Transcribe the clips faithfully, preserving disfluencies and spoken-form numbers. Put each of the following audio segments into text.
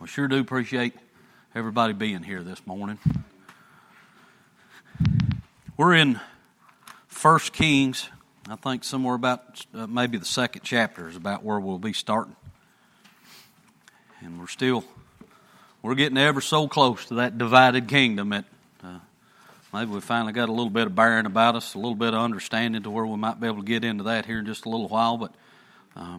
We sure do appreciate everybody being here this morning. We're in First Kings. I think somewhere about uh, maybe the second chapter is about where we'll be starting. And we're still, we're getting ever so close to that divided kingdom that uh, maybe we finally got a little bit of bearing about us, a little bit of understanding to where we might be able to get into that here in just a little while. But uh,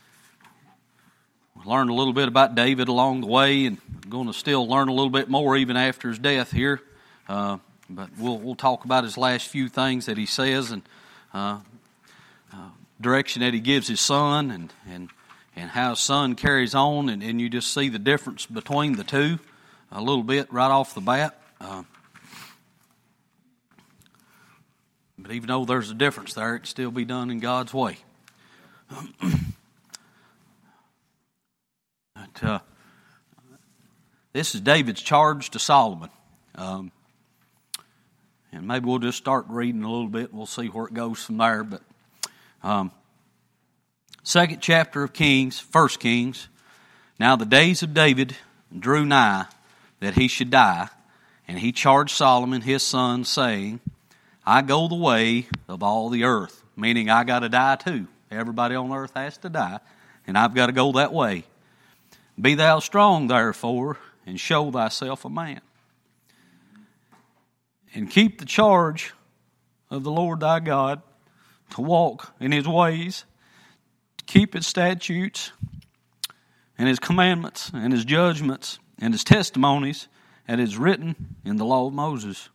we learned a little bit about David along the way, and going to still learn a little bit more even after his death here. Uh, but we'll we'll talk about his last few things that he says, and uh, uh, direction that he gives his son, and and, and how his son carries on, and, and you just see the difference between the two a little bit right off the bat. Uh, but even though there's a difference there, it can still be done in God's way. But, uh, this is David's charge to Solomon. Um, and maybe we'll just start reading a little bit and we'll see where it goes from there. But um, second chapter of Kings, First Kings. Now the days of David drew nigh that he should die, and he charged Solomon his son, saying, I go the way of all the earth, meaning I got to die too. Everybody on earth has to die, and I've got to go that way. Be thou strong, therefore, and show thyself a man. And keep the charge of the Lord thy God, to walk in his ways, to keep his statutes, and his commandments, and his judgments, and his testimonies, that is written in the law of Moses.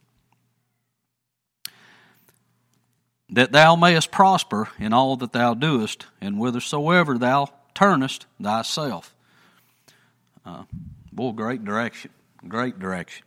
That thou mayest prosper in all that thou doest, and whithersoever thou turnest thyself. Uh, boy, great direction, great direction.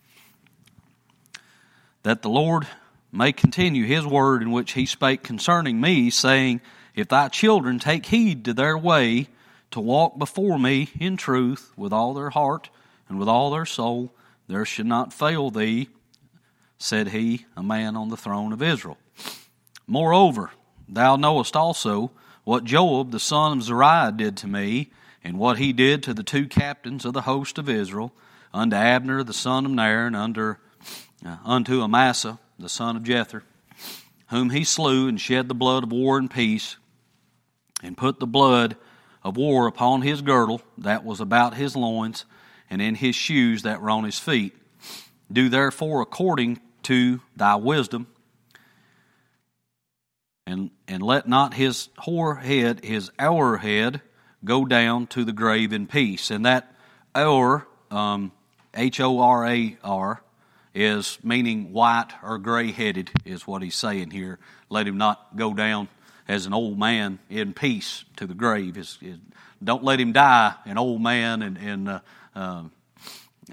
That the Lord may continue his word in which he spake concerning me, saying, If thy children take heed to their way, to walk before me in truth with all their heart and with all their soul, there should not fail thee, said he, a man on the throne of Israel. Moreover, thou knowest also what Joab the son of Zeruiah did to me, and what he did to the two captains of the host of Israel, unto Abner the son of Ner, and under, uh, unto Amasa the son of Jether, whom he slew, and shed the blood of war and peace, and put the blood of war upon his girdle that was about his loins, and in his shoes that were on his feet. Do therefore according to thy wisdom, and, and let not his whore head, his hour head, go down to the grave in peace. And that hour, um, H O R A R, is meaning white or gray-headed, is what he's saying here. Let him not go down as an old man in peace to the grave. It's, it, don't let him die an old man. And, and, uh, uh, uh,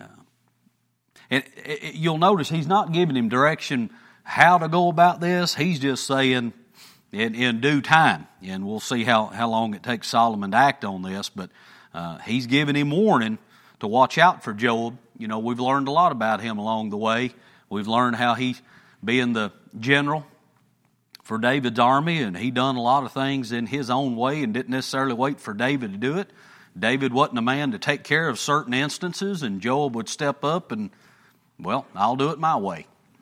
and it, it, you'll notice he's not giving him direction how to go about this. He's just saying, In, in due time, and we'll see how, how long it takes Solomon to act on this, but uh, he's giving him warning to watch out for Joab. You know, we've learned a lot about him along the way. We've learned how he, being the general for David's army, and he done a lot of things in his own way and didn't necessarily wait for David to do it. David wasn't a man to take care of certain instances, and Joab would step up and, well, I'll do it my way.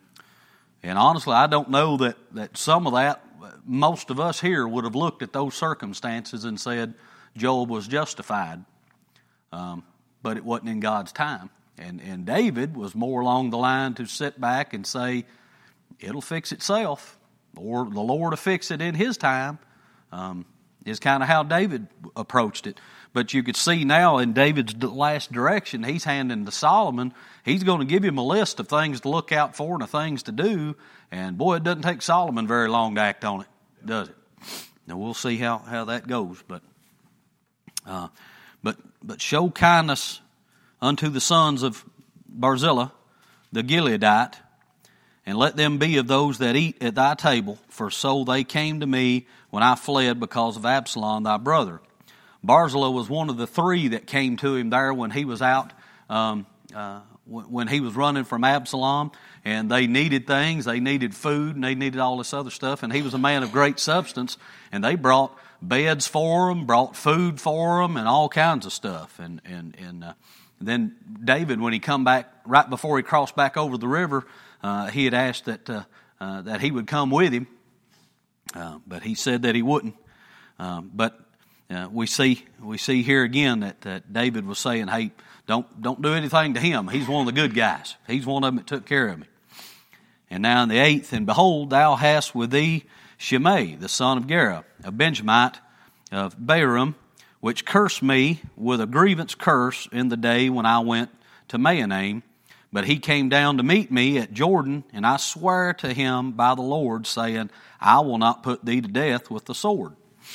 And honestly, I don't know that, that some of that, most of us here would have looked at those circumstances and said Joab was justified. Um, but it wasn't in God's time. And, and David was more along the line to sit back and say, it'll fix itself, or the Lord will fix it in his time, um, is kind of how David approached it. But you could see now in David's last direction, he's handing to Solomon, he's going to give him a list of things to look out for and of things to do. And boy, it doesn't take Solomon very long to act on it, does it? Now we'll see how, how that goes. But uh, but but show kindness unto the sons of Barzillai, the Gileadite, and let them be of those that eat at thy table, for so they came to me when I fled because of Absalom thy brother. Barzillai was one of the three that came to him there when he was out, um, uh, when he was running from Absalom, and they needed things, they needed food, and they needed all this other stuff, and he was a man of great substance, and they brought beds for them, brought food for them, and all kinds of stuff. And and and uh, then David, when he come back right before he crossed back over the river, uh, he had asked that uh, uh, that he would come with him, uh, but he said that he wouldn't. Um, but uh, we see we see here again that, that David was saying, "Hey, don't don't do anything to him. He's one of the good guys. He's one of them that took care of me." And now in the eighth, and behold, thou hast with thee Shimei, the son of Gera, a Benjamite of Bahurim, which cursed me with a grievance curse in the day when I went to Mahanaim. But he came down to meet me at Jordan, and I swear to him by the Lord, saying, I will not put thee to death with the sword.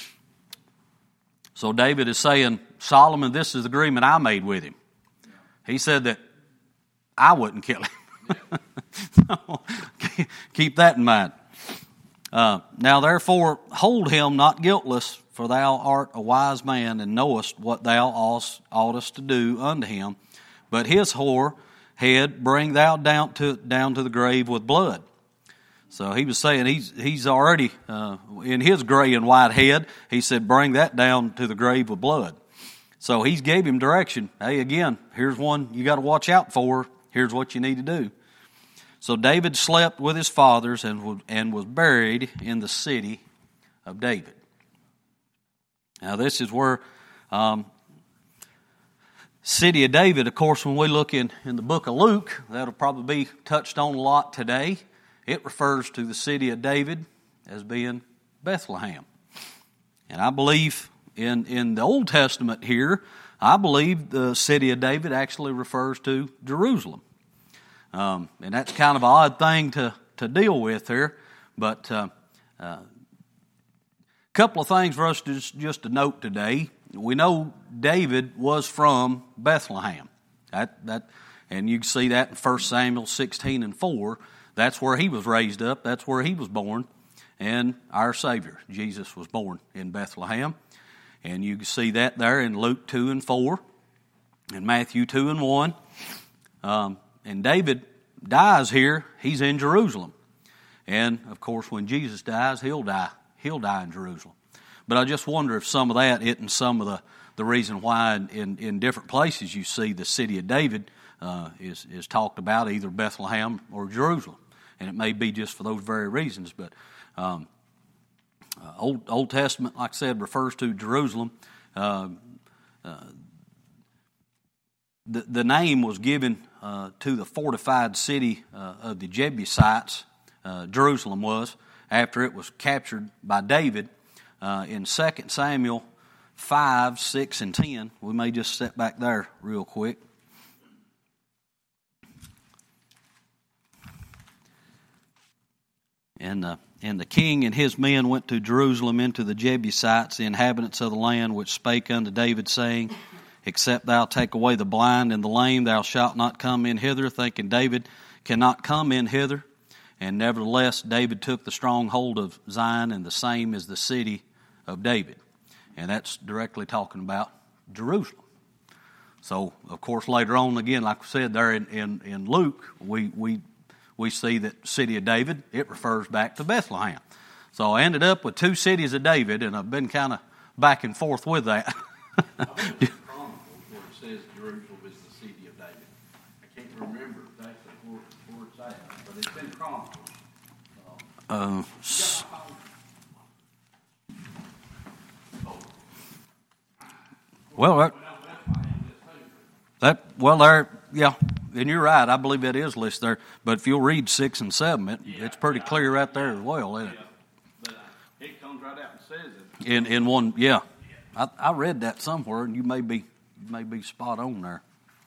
So David is saying, Solomon, this is the agreement I made with him. He said that I wouldn't kill him. So, keep that in mind. Uh, now therefore hold him not guiltless, for thou art a wise man, and knowest what thou oughtest to do unto him. But his whore head bring thou down to down to the grave with blood. So he was saying he's he's already uh, in his gray and white head. He said, bring that down to the grave with blood. So he gave him direction. Hey, again, here's one you got to watch out for. Here's what you need to do. So David slept with his fathers and and was buried in the city of David. Now this is where um, city of David, of course, when we look in, in the book of Luke, that'll probably be touched on a lot today. It refers to the city of David as being Bethlehem. And I believe in, in the Old Testament here, I believe the city of David actually refers to Jerusalem. Um, and that's kind of an odd thing to, to deal with here. But a uh, uh, couple of things for us to just, just to note today. We know David was from Bethlehem. That that, and you can see that in First Samuel sixteen and four. That's where he was raised up. That's where he was born. And our Savior, Jesus, was born in Bethlehem. And you can see that there in Luke two and four, and Matthew two and one. Um, and David dies here. He's in Jerusalem. And, of course, when Jesus dies, he'll die. He'll die in Jerusalem. But I just wonder if some of that isn't some of the, the reason why in, in, in different places you see the city of David uh, is, is talked about, either Bethlehem or Jerusalem. And it may be just for those very reasons. But um, uh, Old, Old Testament, like I said, refers to Jerusalem. Uh, uh, the, the name was given uh, to the fortified city uh, of the Jebusites, uh, Jerusalem was, after it was captured by David. Uh, in Second Samuel five, six, and ten. We may just step back there real quick. And the, and the king and his men went to Jerusalem into the Jebusites, the inhabitants of the land, which spake unto David, saying, Except thou take away the blind and the lame, thou shalt not come in hither, thinking David cannot come in hither. And nevertheless, David took the stronghold of Zion, and the same is the city of David. And that's directly talking about Jerusalem. So, of course, later on, again, like I said there in, in, in Luke, we, we we see that city of David, it refers back to Bethlehem. So I ended up with two cities of David, and I've been kind of back and forth with that. I think it's Chronicles where it says Jerusalem is the city of David. I can't remember exactly where, where it's at, but it's in Chronicles. Uh, s- well, that, that well there, yeah, and you're right. I believe that is listed there. But if you'll read six and seven, it, yeah, it's pretty clear right there as well, isn't it? Yeah, but uh, it comes right out and says it. In in one, yeah, I, I read that somewhere, and you may be you may be spot on there.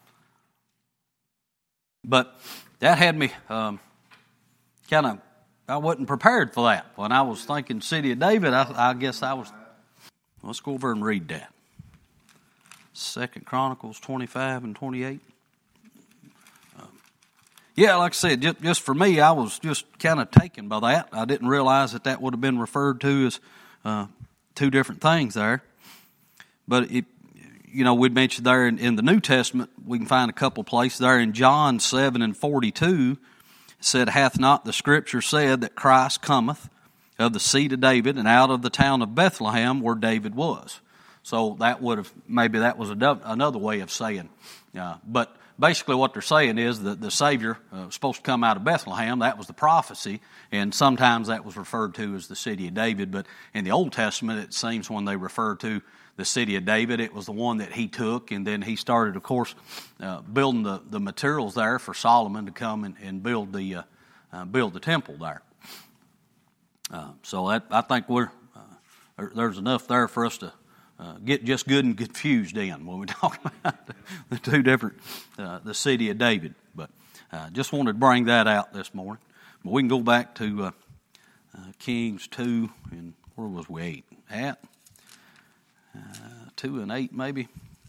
But that had me um, kind of. I wasn't prepared for that. When I was thinking City of David, I, I guess I was. Let's go over and read that. Second Chronicles twenty-five and twenty-eight. Um, yeah, like I said, just, just for me, I was just kind of taken by that. I didn't realize that that would have been referred to as uh, two different things there. But it, you know, we'd mentioned there in, in the New Testament, we can find a couple places there in John seven and forty-two. Said, hath not the Scripture said that Christ cometh of the seed of David, and out of the town of Bethlehem where David was. So that would have, maybe that was a, another way of saying. Uh, but basically what they're saying is that the Savior uh, was supposed to come out of Bethlehem. That was the prophecy, and sometimes that was referred to as the city of David. But in the Old Testament, it seems when they refer to the city of David, it was the one that he took, and then he started, of course, uh, building the, the materials there for Solomon to come and, and build the uh, uh, build the temple there. Uh, so that, I think we're uh, there's enough there for us to uh, get just good and confused in when we talk about the, the two different uh, the city of David. But uh, just wanted to bring that out this morning. But we can go back to uh, uh, Kings two, and where was we at? Uh, two and eight, maybe.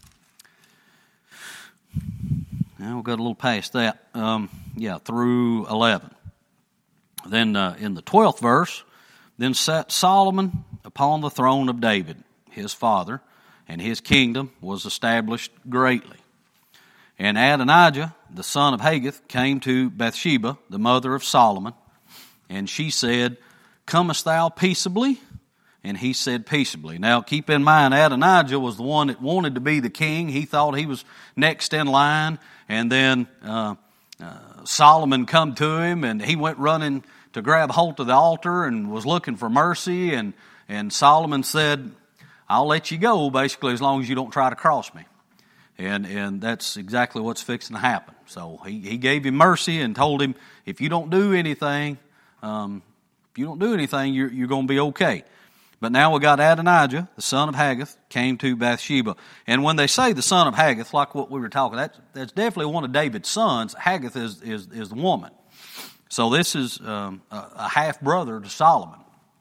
Now we've got a little past that. Um, yeah, through eleven. Then uh, in the twelfth verse, then sat Solomon upon the throne of David, his father, and his kingdom was established greatly. And Adonijah, the son of Haggith, came to Bathsheba, the mother of Solomon, and she said, "Comest thou peaceably?" And he said, "Peaceably." Now, keep in mind, Adonijah was the one that wanted to be the king. He thought he was next in line. And then uh, uh, Solomon come to him, and he went running to grab hold of the altar and was looking for mercy. And, and Solomon said, "I'll let you go, basically, as long as you don't try to cross me." And and that's exactly what's fixing to happen. So he, he gave him mercy and told him, if you don't do anything, um, if you don't do anything, you're, you're going to be okay. But now we got Adonijah, the son of Haggith, came to Bathsheba. And when they say the son of Haggith, like what we were talking, that's, that's definitely one of David's sons. Haggith is, is, is the woman. So this is um, a, a half-brother to Solomon.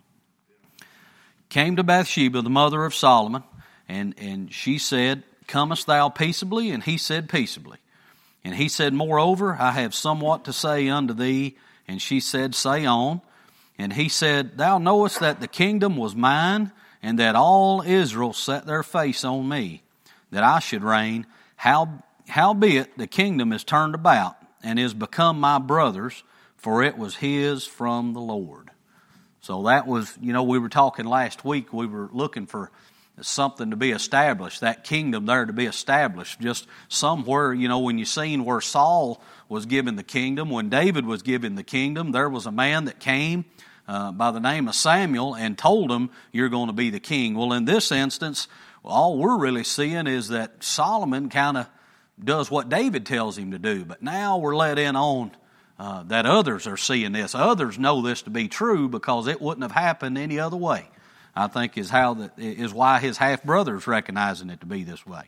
Came to Bathsheba, the mother of Solomon, and, and she said, "Comest thou peaceably?" And he said, "Peaceably." And he said, "Moreover, I have somewhat to say unto thee." And she said, "Say on." And he said, "Thou knowest that the kingdom was mine, and that all Israel set their face on me, that I should reign. How, howbeit the kingdom is turned about, and is become my brother's, for it was his from the Lord." So that was, you know, we were talking last week, we were looking for something to be established, that kingdom there to be established. Just somewhere, you know, when you seen where Saul was given the kingdom, when David was given the kingdom, there was a man that came uh, by the name of Samuel and told him, "You're going to be the king." Well, in this instance, all we're really seeing is that Solomon kind of does what David tells him to do. But now we're let in on uh, that others are seeing this. Others know this to be true because it wouldn't have happened any other way. I think is how that is why his half brother is recognizing it to be this way.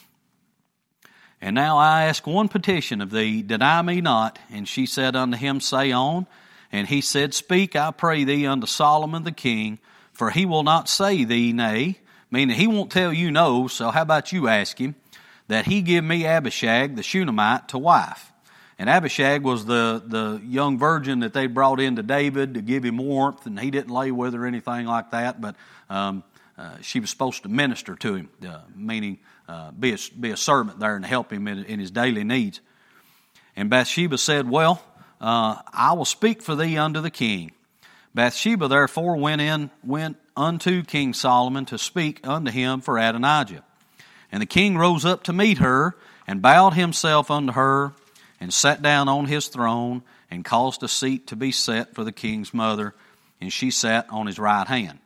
"And now I ask one petition of thee, deny me not." And she said unto him, "Say on." And he said, "Speak, I pray thee, unto Solomon the king, for he will not say thee nay," meaning he won't tell you no. So how about you ask him that he give me Abishag the Shunammite to wife. And Abishag was the, the young virgin that they brought into David to give him warmth, and he didn't lay with her or anything like that, but um, uh, she was supposed to minister to him, uh, meaning uh, be, a, be a servant there and help him in, in his daily needs. And Bathsheba said, "Well, uh, I will speak for thee unto the king." Bathsheba therefore went in, went unto King Solomon to speak unto him for Adonijah. And the king rose up to meet her, and bowed himself unto her, and sat down on his throne, and caused a seat to be set for the king's mother, and she sat on his right hand.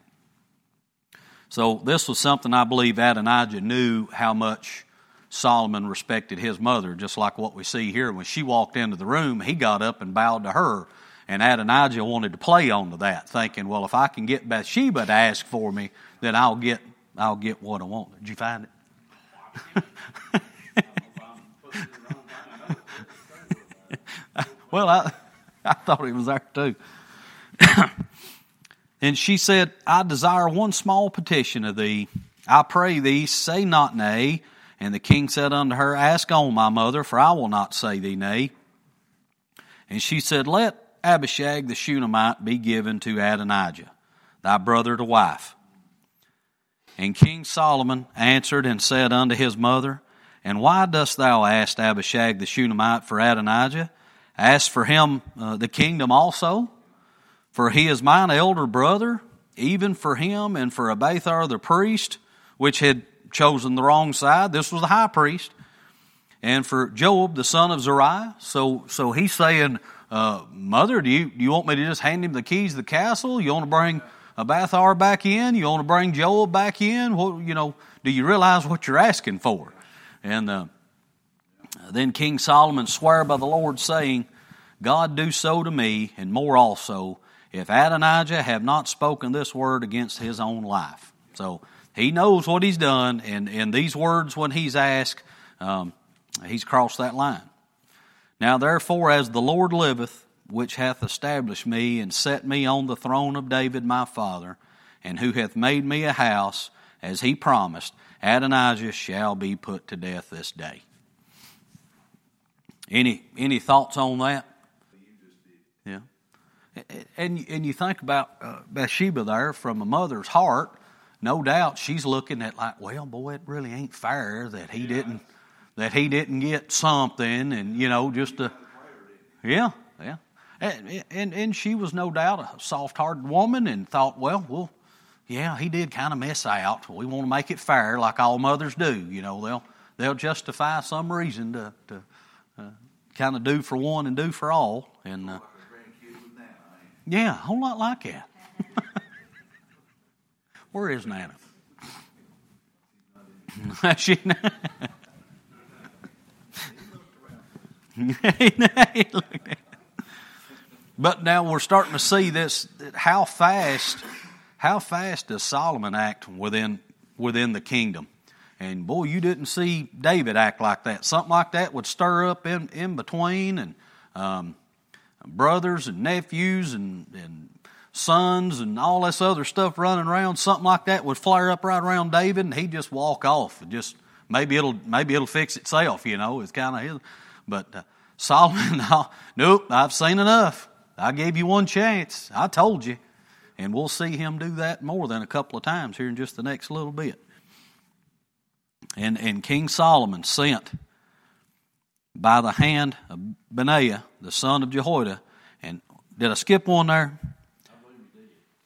So this was something I believe Adonijah knew how much Solomon respected his mother, just like what we see here. When she walked into the room, he got up and bowed to her, and Adonijah wanted to play onto that, thinking, well, if I can get Bathsheba to ask for me, then I'll get I'll get what I want. Did you find it? Well, I, I thought it was there too. And she said, "I desire one small petition of thee. I pray thee, say not nay." And the king said unto her, "Ask on, my mother, for I will not say thee nay." And she said, "Let Abishag the Shunammite be given to Adonijah, thy brother to wife." And King Solomon answered and said unto his mother, "And why dost thou ask Abishag the Shunammite for Adonijah? Ask for him uh, the kingdom also?" For he is mine elder brother, even for him and for Abiathar the priest, which had chosen the wrong side. This was the high priest. And for Joab, the son of Zeruiah. So so he's saying, uh, Mother, do you, do you want me to just hand him the keys to the castle? You want to bring Abiathar back in? You want to bring Joab back in? What, you know, do you realize what you're asking for? And uh, then King Solomon swore by the Lord, saying, God do so to me, and more also, if Adonijah have not spoken this word against his own life. So he knows what he's done, and, and these words when he's asked, um, he's crossed that line. Now therefore, as the Lord liveth, which hath established me and set me on the throne of David my father, and who hath made me a house, as he promised, Adonijah shall be put to death this day. Any any thoughts on that? Yeah. And and you think about uh, Bathsheba there, from a mother's heart, no doubt she's looking at like, well, boy, it really ain't fair that he didn't that he didn't get something, and you know, just a yeah, yeah. And, and and she was no doubt a soft-hearted woman, and thought, well, well, yeah, he did kind of miss out. We want to make it fair, like all mothers do. You know, they'll they'll justify some reason to to uh, kind of do for one and do for all, and uh, yeah, a whole lot like that. Where is Nana? she. But now we're starting to see this, how fast, how fast does Solomon act within within the kingdom? And boy, you didn't see David act like that. Something like that would stir up in, in between, and um, brothers and nephews and, and sons and all this other stuff running around. Something like that would flare up right around David, and he'd just walk off. And just maybe it'll maybe it'll fix itself. You know, it's kind of his. But uh, Solomon, no, nope, I've seen enough. I gave you one chance. I told you. And we'll see him do that more than a couple of times here in just the next little bit. And, and King Solomon sent by the hand of Benaiah, the son of Jehoiada. And did I skip one there? I believe you did.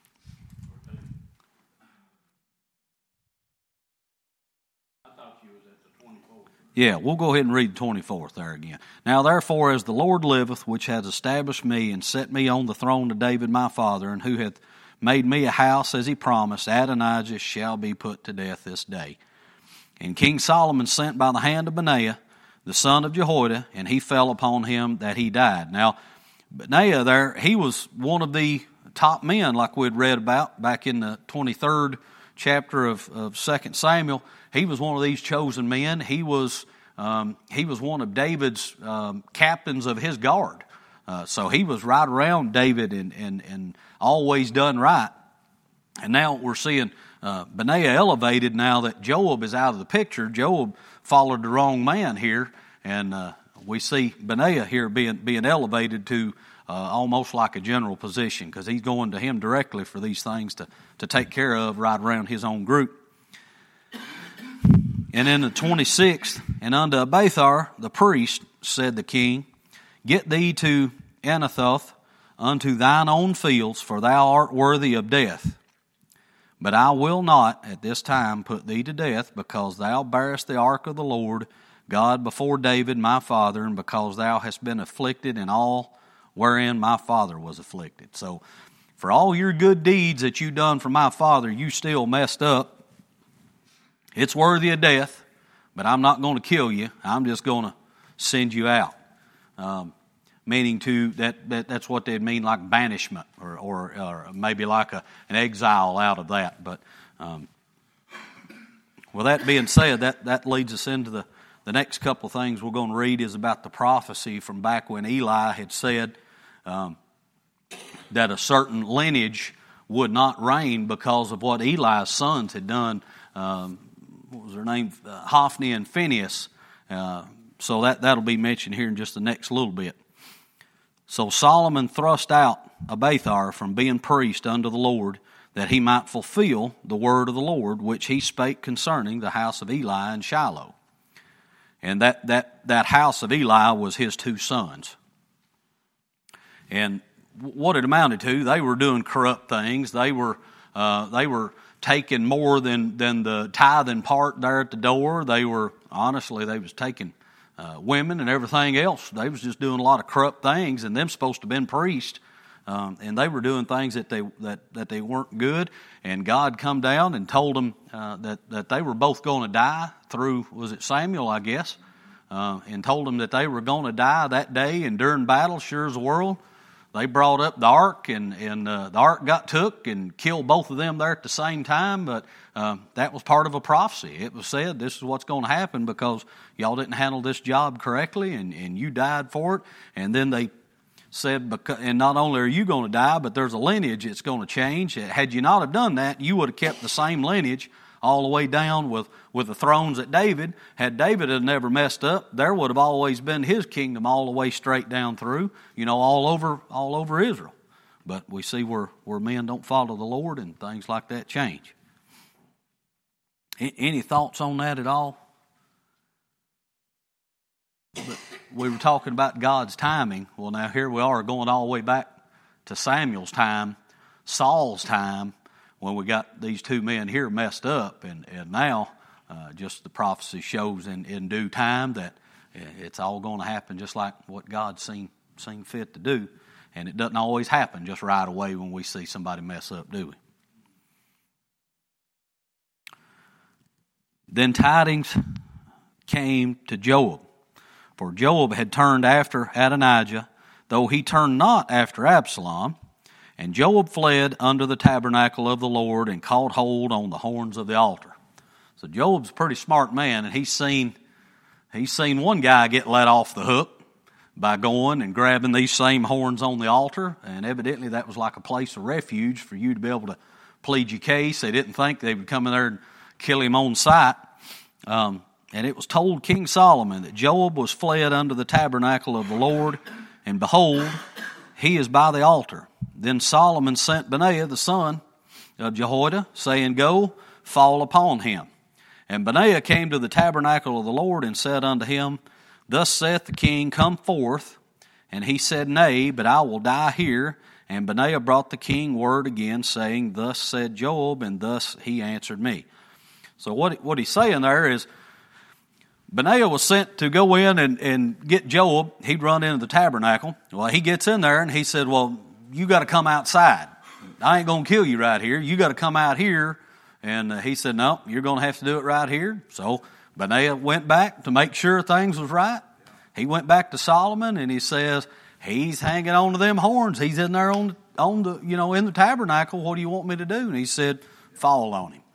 I thought you was at the twenty-fourth. Yeah, we'll go ahead and read the twenty-fourth there again. Now therefore, as the Lord liveth, which hath established me and set me on the throne of David my father, and who hath made me a house as he promised, Adonijah shall be put to death this day. And King Solomon sent by the hand of Benaiah, the son of Jehoiada, and he fell upon him that he died. Now, Benaiah there, he was one of the top men, like we'd read about back in the twenty-third chapter of, of Second Samuel. He was one of these chosen men. He was um, he was one of David's um, captains of his guard. Uh, so he was right around David and, and, and always done right. And now we're seeing uh, Benaiah elevated now that Joab is out of the picture. Joab followed the wrong man here, and uh, we see Benaiah here being being elevated to uh, almost like a general position, because he's going to him directly for these things to, to take care of right around his own group. And in the twenty-sixth, and unto Abiathar the priest said the king, Get thee to Anathoth unto thine own fields, for thou art worthy of death. But I will not at this time put thee to death, because thou bearest the ark of the Lord God before David my father, and because thou hast been afflicted in all wherein my father was afflicted. So for all your good deeds that you done for my father, you still messed up. It's worthy of death, but I'm not going to kill you. I'm just going to send you out. Um, meaning to that, that that's what they'd mean, like banishment, or or, or maybe like a, an exile out of that. But um, with that being said, that, that leads us into the, the next couple of things we're going to read is about the prophecy from back when Eli had said um, that a certain lineage would not reign because of what Eli's sons had done. Um, what was their name? Uh, Hophni and Phinehas. Uh, so that, that'll be mentioned here in just the next little bit. So Solomon thrust out Abiathar from being priest unto the Lord, that he might fulfill the word of the Lord, which he spake concerning the house of Eli and Shiloh. And that, that, that house of Eli was his two sons. And what it amounted to. They were doing corrupt things. They were uh, they were taking more than, than the tithing part there at the door. They were, honestly, they was taking uh, women and everything else. They was just doing a lot of corrupt things, and them supposed to have been priests. Um, and they were doing things that they that, that they weren't good. And God come down and told them uh, that, that they were both going to die through, was it Samuel, I guess, uh, and told them that they were going to die that day. And during battle, sure as the world, they brought up the ark, and, and uh, the ark got took and killed both of them there at the same time. But uh, that was part of a prophecy. It was said, this is what's going to happen because y'all didn't handle this job correctly, and, and you died for it. And then they said, and not only are you going to die, but there's a lineage that's going to change. Had you not have done that, you would have kept the same lineage all the way down with, with the thrones at David. Had David had never messed up, there would have always been his kingdom all the way straight down through, you know, all over all over Israel. But we see where, where men don't follow the Lord and things like that change. Any thoughts on that at all? But we were talking about God's timing. Well, now here we are going all the way back to Samuel's time, Saul's time, when we got these two men here messed up. And, and now uh, just the prophecy shows in, in due time that it's all going to happen just like what God seen, seen fit to do. And it doesn't always happen just right away when we see somebody mess up, do we? Then tidings came to Joab. For Joab had turned after Adonijah, though he turned not after Absalom. And Joab fled under the tabernacle of the Lord and caught hold on the horns of the altar. So Joab's a pretty smart man, and he's seen he's seen one guy get let off the hook by going and grabbing these same horns on the altar. And evidently that was like a place of refuge for you to be able to plead your case. They didn't think they would come in there and kill him on sight. Um, And it was told King Solomon that Joab was fled under the tabernacle of the Lord, and behold, he is by the altar. Then Solomon sent Benaiah the son of Jehoiada, saying, Go, fall upon him. And Benaiah came to the tabernacle of the Lord and said unto him, Thus saith the king, Come forth. And he said, Nay, but I will die here. And Benaiah brought the king word again, saying, Thus said Joab, and thus he answered me. So what, what he's saying there is, Benaiah was sent to go in and, and get Joab. He'd run into the tabernacle. Well, he gets in there and he said, well, you got to come outside. I ain't going to kill you right here. You got to come out here. And uh, he said, no, you're going to have to do it right here. So Benaiah went back to make sure things was right. He went back to Solomon and he says, he's hanging on to them horns. He's in there on, on the, you know, in the tabernacle. What do you want me to do? And he said, fall on him.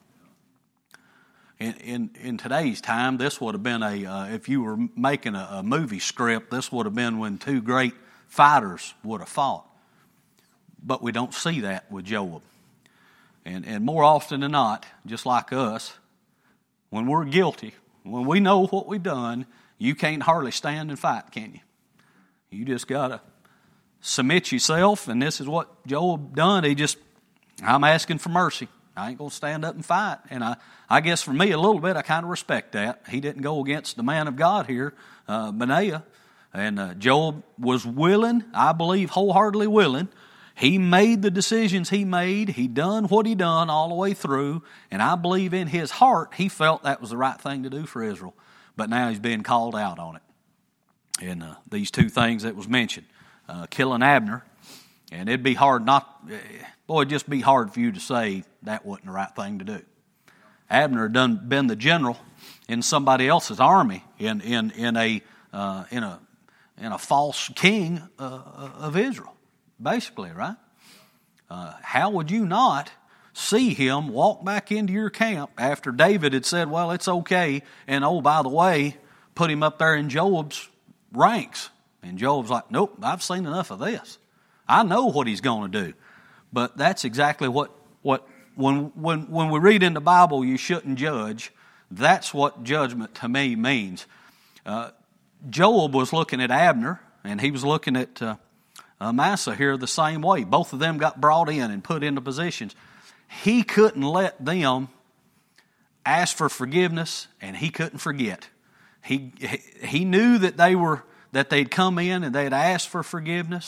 In, in, in today's time, this would have been a, uh, if you were making a, a movie script, this would have been when two great fighters would have fought. But we don't see that with Joab. And, and more often than not, just like us, when we're guilty, when we know what we've done, you can't hardly stand and fight, can you? You just got to submit yourself, and this is what Joab done. He just, I'm asking for mercy. I ain't going to stand up and fight. And I, I guess for me a little bit, I kind of respect that. He didn't go against the man of God here, uh, Benaiah. And uh, Joab was willing, I believe wholeheartedly willing. He made the decisions he made. He done what he done all the way through. And I believe in his heart, he felt that was the right thing to do for Israel. But now he's being called out on it. And uh, these two things that was mentioned, uh, killing Abner. And it'd be hard not, boy, it'd just be hard for you to say that wasn't the right thing to do. Abner had done been the general in somebody else's army in in in a uh, in a in a false king uh, of Israel, basically, right? Uh, how would you not see him walk back into your camp after David had said, "Well, it's okay," and oh, by the way, put him up there in Joab's ranks, and Joab's like, "Nope, I've seen enough of this. I know what he's going to do." But that's exactly what what. When when when we read in the Bible, you shouldn't judge. That's what judgment to me means. Uh, Joab was looking at Abner, and he was looking at uh, Amasa here the same way. Both of them got brought in and put into positions. He couldn't let them ask for forgiveness, and he couldn't forget. He he knew that they were that they'd come in and they'd asked for forgiveness,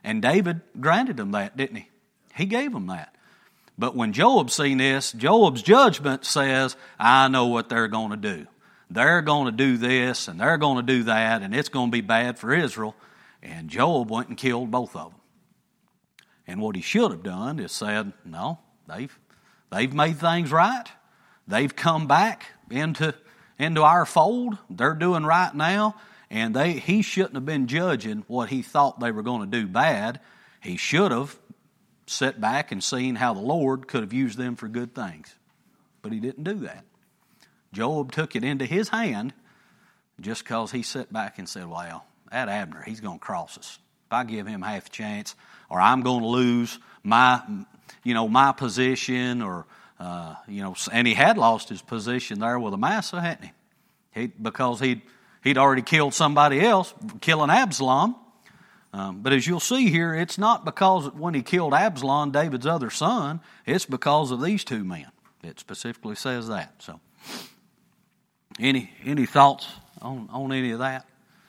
And David granted them that, didn't he? He gave them that. But when Joab seen this, Joab's judgment says, I know what they're going to do. They're going to do this and they're going to do that, and it's going to be bad for Israel. And Joab went and killed both of them. And what he should have done is said, no, they've, they've made things right. They've come back into, into our fold. They're doing right now. And they he shouldn't have been judging what he thought they were going to do bad. He should have sat back and seen how the Lord could have used them for good things. But he didn't do that. Joab took it into his hand just because he sat back and said, well, that Abner, he's going to cross us. If I give him half a chance, or I'm going to lose my, you know, my position, or, uh, you know, and he had lost his position there with Amasa, hadn't he? he because he'd, he'd already killed somebody else, killing Absalom. Um, but as you'll see here, it's not because when he killed Absalom, David's other son, it's because of these two men. It specifically says that. So, any any thoughts on, on any of that?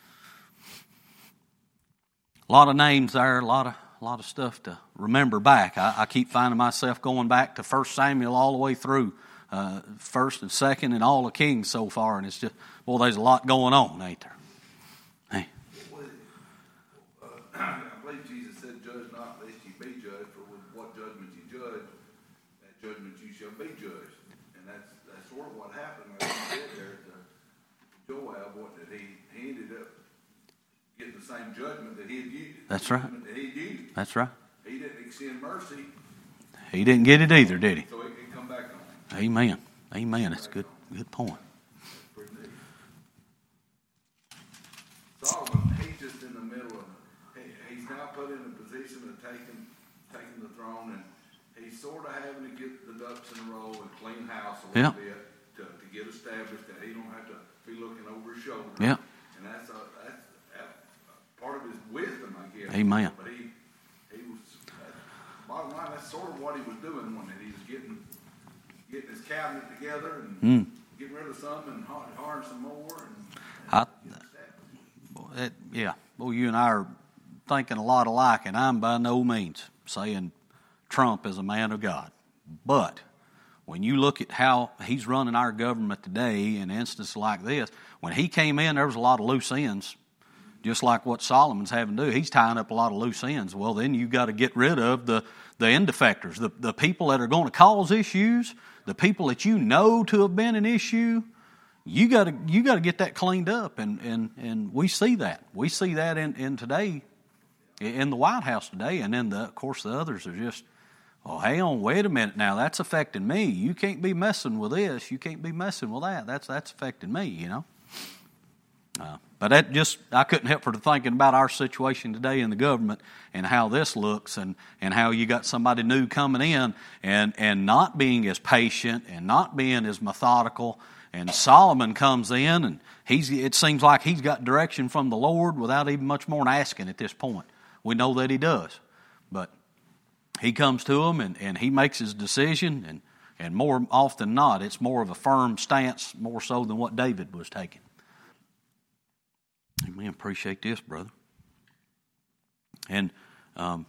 A lot of names there, a lot of a lot of stuff to remember back. I, I keep finding myself going back to First Samuel all the way through uh, First and Second and all the Kings so far, and it's just, well, there's a lot going on, ain't there? Hey. I believe Jesus said, "Judge not, lest ye be judged. For with what judgment ye judge, that judgment you shall be judged." And that's that's sort of what happened. Like you said there to Joab, what did he? He ended up getting the same judgment that he had used. That's right. That he used. That's right. He didn't extend mercy. He didn't get it either, did he? So it can come back on him. Amen. Amen. That's a good good point. Solomon, he's just in the middle of. He, he's now put in a position of taking taking the throne, and he's sort of having to get the ducks in a row and clean house a little yeah. bit to, to get established, that he don't have to be looking over his shoulder. Yeah. And that's a, that's, that's part of his wisdom, I guess. Amen. But he he was uh, bottom line. That's sort of what he was doing when he was getting getting his cabinet together and mm. getting rid of some and hiring some more. And, and I, It, yeah, well, you and I are thinking a lot alike, and I'm by no means saying Trump is a man of God. But when you look at how he's running our government today in instances like this, when he came in, there was a lot of loose ends, just like what Solomon's having to do. He's tying up a lot of loose ends. Well, then you've got to get rid of the, the end effectors, the, the people that are going to cause issues, the people that you know to have been an issue. You got to you got to get that cleaned up, and, and, and we see that. We see that in, in today, in the White House today, and then the, of course the others are just, oh, hang on, wait a minute now, that's affecting me. You can't be messing with this. You can't be messing with that. That's that's affecting me, you know. Uh, but that just I couldn't help but thinking about our situation today in the government and how this looks, and, and how you got somebody new coming in and and not being as patient and not being as methodical. And Solomon comes in, and he's it seems like he's got direction from the Lord without even much more than asking at this point. We know that he does. But he comes to him, and, and he makes his decision, and, and more often than not, it's more of a firm stance, more so than what David was taking. Amen. Appreciate this, brother. And um,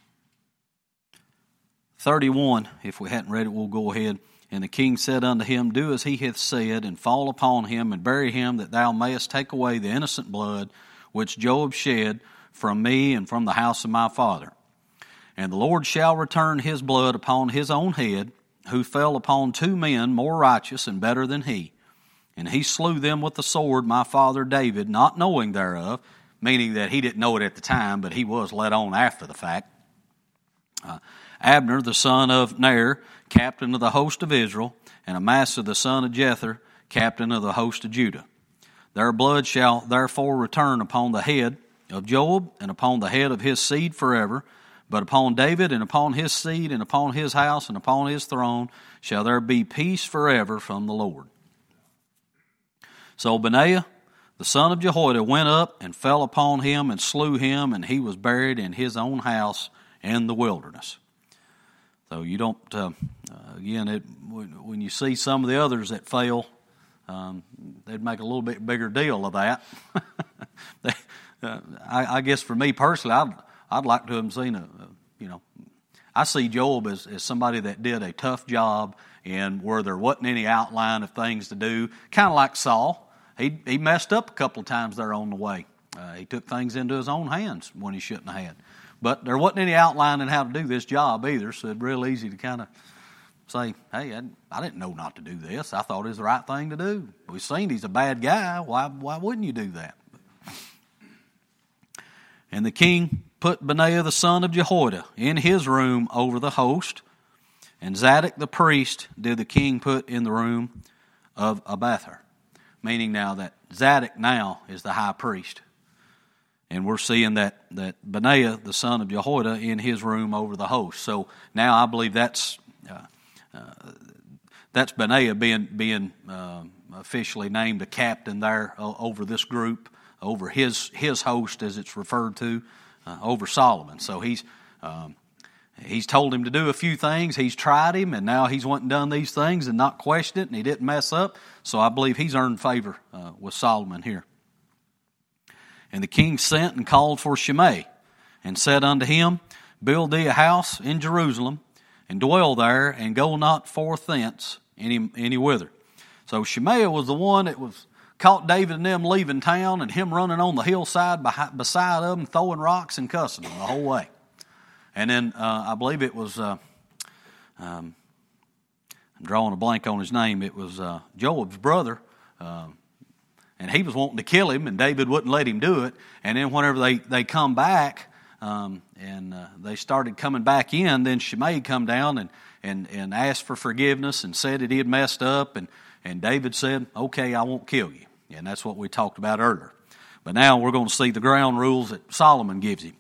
thirty-one, if we hadn't read it, we'll go ahead. And the king said unto him, Do as he hath said, and fall upon him, and bury him, that thou mayest take away the innocent blood which Joab shed from me and from the house of my father. And the Lord shall return his blood upon his own head, who fell upon two men more righteous and better than he. And he slew them with the sword, my father David, not knowing thereof, meaning that he didn't know it at the time, but he was let on after the fact. Uh, Abner, the son of Ner, captain of the host of Israel, and Amasa, the son of Jether, captain of the host of Judah. Their blood shall therefore return upon the head of Joab, and upon the head of his seed forever. But upon David, and upon his seed, and upon his house, and upon his throne, shall there be peace forever from the Lord. So Benaiah, the son of Jehoiada, went up and fell upon him and slew him, and he was buried in his own house in the wilderness. So you don't, uh, uh, again, it, when you see some of the others that fail, um, they'd make a little bit bigger deal of that. they, uh, I, I guess for me personally, I'd, I'd like to have seen a, a you know, I see Joab as, as somebody that did a tough job and where there wasn't any outline of things to do, kind of like Saul. He he messed up a couple of times there on the way. Uh, he took things into his own hands when he shouldn't have had. But there wasn't any outline in how to do this job either, so it's real easy to kind of say, hey, I, I didn't know not to do this. I thought it was the right thing to do. We've seen he's a bad guy. Why, why wouldn't you do that? And the king put Benaiah the son of Jehoiada in his room over the host, and Zadok the priest did the king put in the room of Abiathar, meaning now that Zadok now is the high priest. And we're seeing that, that Benaiah, the son of Jehoiada, in his room over the host. So now I believe that's uh, uh, that's Benaiah being being uh, officially named the captain there uh, over this group, over his his host as it's referred to, uh, over Solomon. So he's um, he's told him to do a few things. He's tried him, and now he's went and done these things and not questioned it, and he didn't mess up. So I believe he's earned favor uh, with Solomon here. And the king sent and called for Shimei, and said unto him, Build thee a house in Jerusalem, and dwell there, and go not forth thence any any whither. So Shimei was the one that was caught David and them leaving town, and him running on the hillside behind, beside them, throwing rocks and cussing them the whole way. And then uh, I believe it was, uh, um, I'm drawing a blank on his name, it was uh, Joab's brother, uh, and he was wanting to kill him, and David wouldn't let him do it. And then whenever they, they come back, um, and uh, they started coming back in, then Shimei come down and, and, and asked for forgiveness and said that he had messed up. And, and David said, okay, I won't kill you. And that's what we talked about earlier. But now we're going to see the ground rules that Solomon gives him.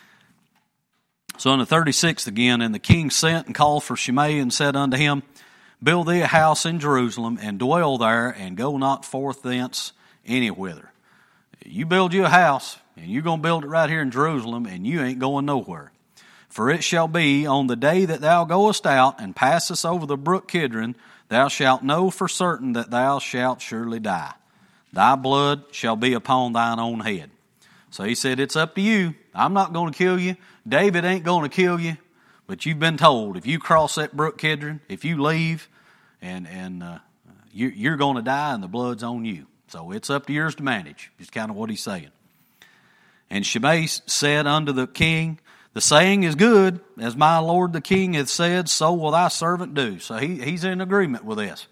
So in the thirty-sixth again, and the king sent and called for Shimei and said unto him, Build thee a house in Jerusalem, and dwell there, and go not forth thence anywhither. You build you a house, and you're going to build it right here in Jerusalem, and you ain't going nowhere. For it shall be on the day that thou goest out and passest over the brook Kidron, thou shalt know for certain that thou shalt surely die. Thy blood shall be upon thine own head. So he said, it's up to you. I'm not going to kill you. David ain't going to kill you. But you've been told, if you cross that brook Kidron, if you leave, and, and uh, you, you're going to die, and the blood's on you. So it's up to yours to manage, is kind of what he's saying. And Shimei said unto the king, The saying is good, as my lord the king hath said, so will thy servant do. So he, he's in agreement with this.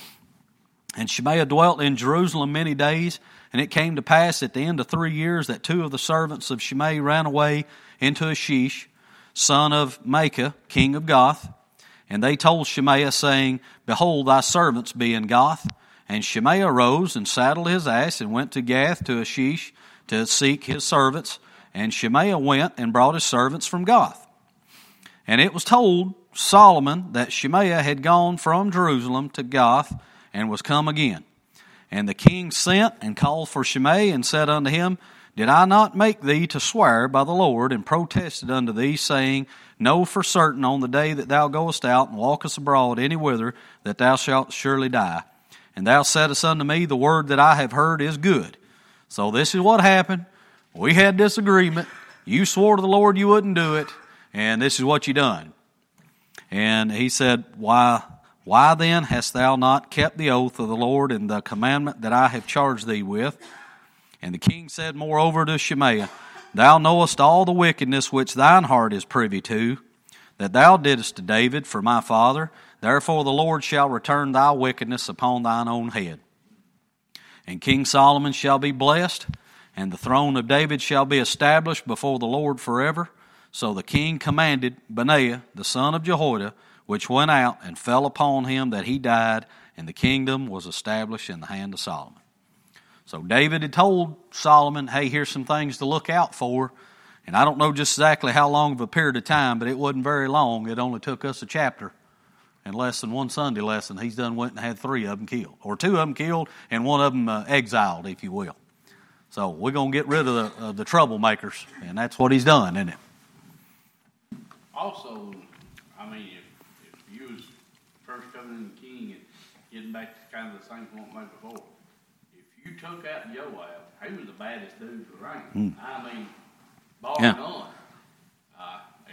And Shimei dwelt in Jerusalem many days, and it came to pass at the end of three years that two of the servants of Shimei ran away into Ashish, son of Maacah, king of Gath. And they told Shimei, saying, Behold, thy servants be in Gath. And Shimei arose and saddled his ass and went to Gath to Ashish to seek his servants. And Shimei went and brought his servants from Gath. And it was told Solomon that Shimei had gone from Jerusalem to Gath and was come again. And the king sent and called for Shimei and said unto him, Did I not make thee to swear by the Lord, and protested unto thee, saying, Know for certain on the day that thou goest out and walkest abroad any whither, that thou shalt surely die. And thou saidst unto me, The word that I have heard is good. So this is what happened. We had disagreement. You swore to the Lord you wouldn't do it, and this is what you done. And he said, Why, why then hast thou not kept the oath of the Lord and the commandment that I have charged thee with? And the king said moreover to Shimei, Thou knowest all the wickedness which thine heart is privy to, that thou didst to David for my father. Therefore the Lord shall return thy wickedness upon thine own head. And King Solomon shall be blessed, and the throne of David shall be established before the Lord forever. So the king commanded Benaiah, the son of Jehoiada, which went out and fell upon him that he died, and the kingdom was established in the hand of Solomon. So David had told Solomon, hey, here's some things to look out for. And I don't know just exactly how long of a period of time, but it wasn't very long. It only took us a chapter. And less than one Sunday lesson, he's done went and had three of them killed. Or two of them killed and one of them uh, exiled, if you will. So we're going to get rid of the, uh, the troublemakers. And that's what he's done, isn't it? Also, I mean, if, if you was first coming in the king and getting back to kind of the same point made before, if you took out Joab, he was the baddest dude around. Mm. I mean, bar yeah. none.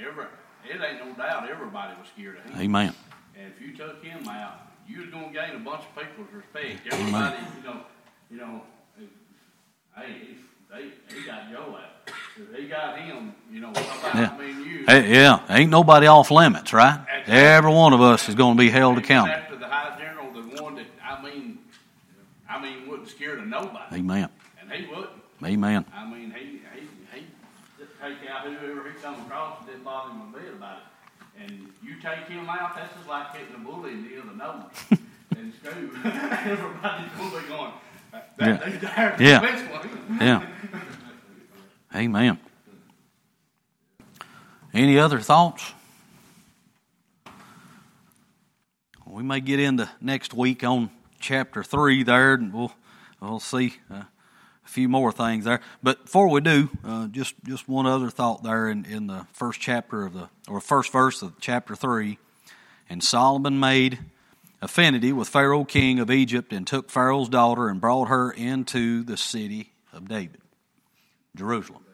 every, it ain't no doubt everybody was scared of him. Amen. And if you took him out, you was gonna gain a bunch of people's respect. Everybody, you know, you know, hey, they he got Joe out. If he got him, you know, how about Yeah. I mean you? Hey, yeah, ain't nobody off limits, right? Exactly. Every one of us is going to be held And accountable. after the high general, the one that I mean, I mean, wasn't scared of nobody, Amen. and he wouldn't. Amen. I mean, he he he take out whoever he come across. It didn't bother him a bit about it. And you take him out, that's just like hitting a bully in the other nose in school. Everybody's gonna be going, that Yeah. dude there, Yeah. this one. Yeah. Amen. Any other thoughts? We may get into next week on chapter three there, and we'll we'll see uh, a few more things there. But before we do, uh, just just one other thought there in, in the first chapter of the or first verse of chapter three. And Solomon made affinity with Pharaoh king of Egypt, and took Pharaoh's daughter and brought her into the city of David, Jerusalem,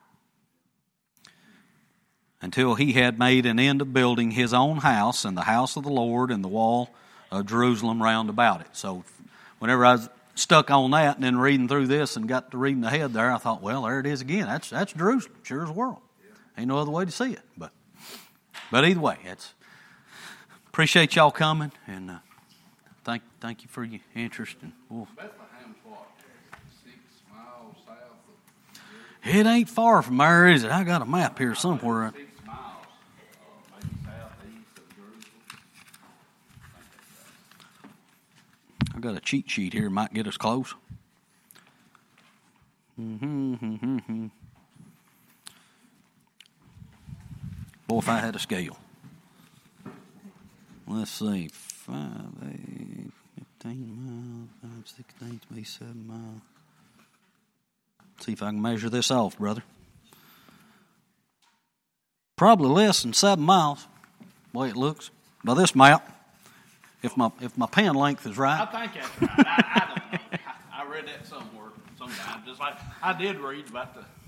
until he had made an end of building his own house and the house of the Lord and the wall of Jerusalem round about it. So whenever I was stuck on that and then reading through this and got to reading ahead there, I thought, well, there it is again. That's that's Jerusalem, sure as the world. Ain't no other way to see it. But but either way, it's appreciate y'all coming, and uh, thank thank you for your interest. And we'll, Bethlehem's what, six miles south of it ain't far from there, is it? I got a map here somewhere. Six miles, uh, maybe southeast of Jerusalem. I got a cheat sheet here, might get us close. Mm-hmm, mm-hmm, mm-hmm. Boy, if I had a scale. Let's see, five, eight, fifteen miles, five, sixteen, twenty-seven miles. See if I can measure this off, brother. Probably less than seven miles, the way it looks by this map. If my if my pen length is I right. think that's right. I, I don't know. I, I read that somewhere sometime. Just like I did read about the